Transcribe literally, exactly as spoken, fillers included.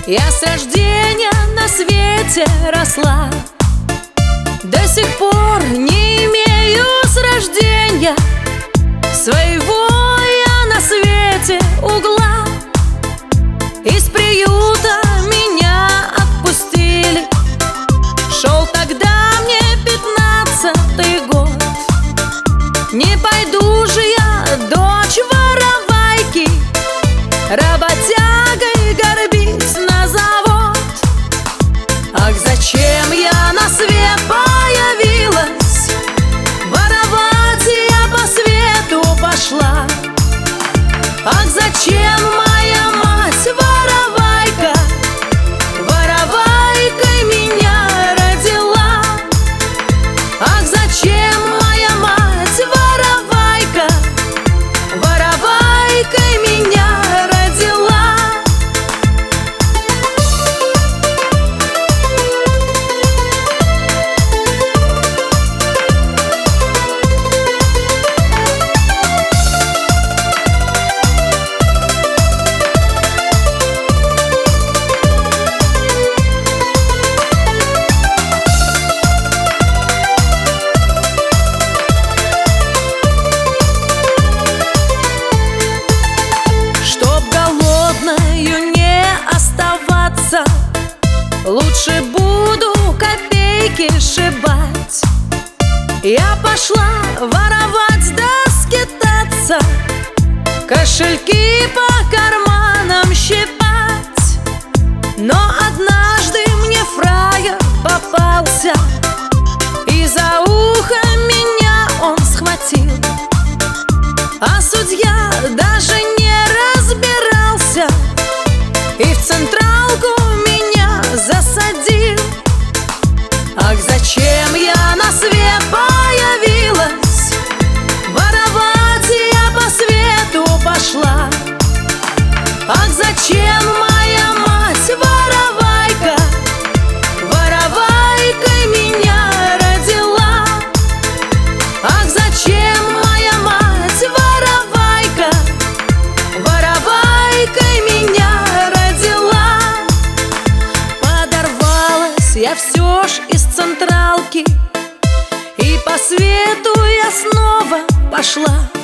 Я с рождения на свете росла, до сих пор не имею с рождения своего я на свете угла. Из приюта меня отпустили, шел тогда мне пятнадцатый год. Не пойду же я, дочь воровайки, работягой горбить на завод. Ах, зачем я на свет появилась, воровать я по свету пошла. Ах, зачем моя мать воровайка, воровайкой меня родила. Ах, зачем моя мать воровайка, воровайкой меня родила. Лучше буду копейки сшибать. Я пошла воровать да скитаться, кошельки по карманам щипать. Но однажды мне фраер попался, и за ухо меня он схватил. А судья даже не разбирался и в централку засадил. Ах, зачем я на свет появилась, воровать я по свету пошла. Ах, зачем моя мать воровайка, воровайкой меня родила. Ах, зачем моя мать воровайка, воровайкой меня родила. Я все ж из централки, и по свету я снова пошла.